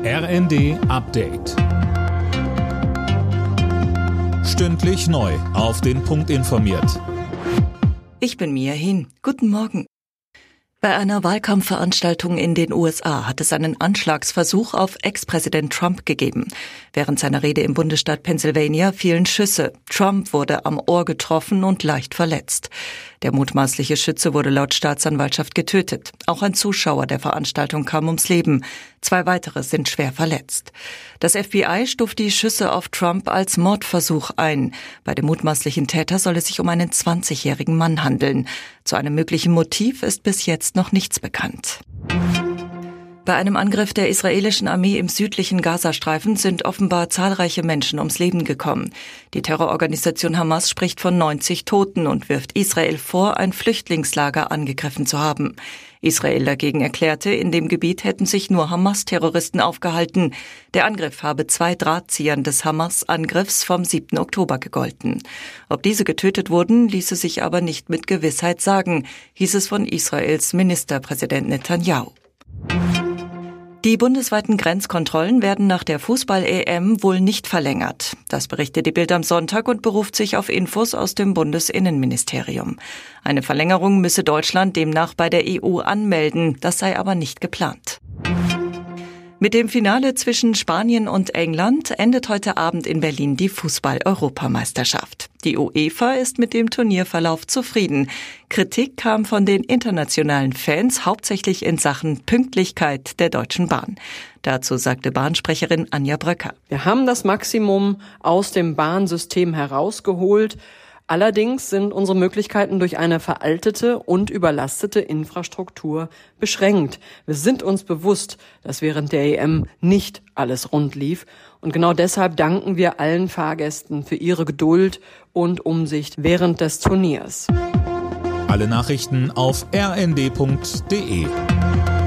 RND Update. Stündlich neu auf den Punkt informiert. Ich bin Mia Hin. Guten Morgen. Bei einer Wahlkampfveranstaltung in den USA hat es einen Anschlagsversuch auf Ex-Präsident Trump gegeben. Während seiner Rede im Bundesstaat Pennsylvania fielen Schüsse. Trump wurde am Ohr getroffen und leicht verletzt. Der mutmaßliche Schütze wurde laut Staatsanwaltschaft getötet. Auch ein Zuschauer der Veranstaltung kam ums Leben. 2 weitere sind schwer verletzt. Das FBI stuft die Schüsse auf Trump als Mordversuch ein. Bei dem mutmaßlichen Täter soll es sich um einen 20-jährigen Mann handeln. Zu einem möglichen Motiv ist bis jetzt noch nichts bekannt. Bei einem Angriff der israelischen Armee im südlichen Gazastreifen sind offenbar zahlreiche Menschen ums Leben gekommen. Die Terrororganisation Hamas spricht von 90 Toten und wirft Israel vor, ein Flüchtlingslager angegriffen zu haben. Israel dagegen erklärte, in dem Gebiet hätten sich nur Hamas-Terroristen aufgehalten. Der Angriff habe 2 Drahtziehern des Hamas-Angriffs vom 7. Oktober gegolten. Ob diese getötet wurden, ließe sich aber nicht mit Gewissheit sagen, hieß es von Israels Ministerpräsident Netanyahu. Die bundesweiten Grenzkontrollen werden nach der Fußball-EM wohl nicht verlängert. Das berichtet die Bild am Sonntag und beruft sich auf Infos aus dem Bundesinnenministerium. Eine Verlängerung müsse Deutschland demnach bei der EU anmelden, das sei aber nicht geplant. Mit dem Finale zwischen Spanien und England endet heute Abend in Berlin die Fußball-Europameisterschaft. Die UEFA ist mit dem Turnierverlauf zufrieden. Kritik kam von den internationalen Fans hauptsächlich in Sachen Pünktlichkeit der Deutschen Bahn. Dazu sagte Bahnsprecherin Anja Bröcker. Wir haben das Maximum aus dem Bahnsystem herausgeholt. Allerdings sind unsere Möglichkeiten durch eine veraltete und überlastete Infrastruktur beschränkt. Wir sind uns bewusst, dass während der EM nicht alles rund lief. Und genau deshalb danken wir allen Fahrgästen für ihre Geduld und Umsicht während des Turniers. Alle Nachrichten auf rnd.de.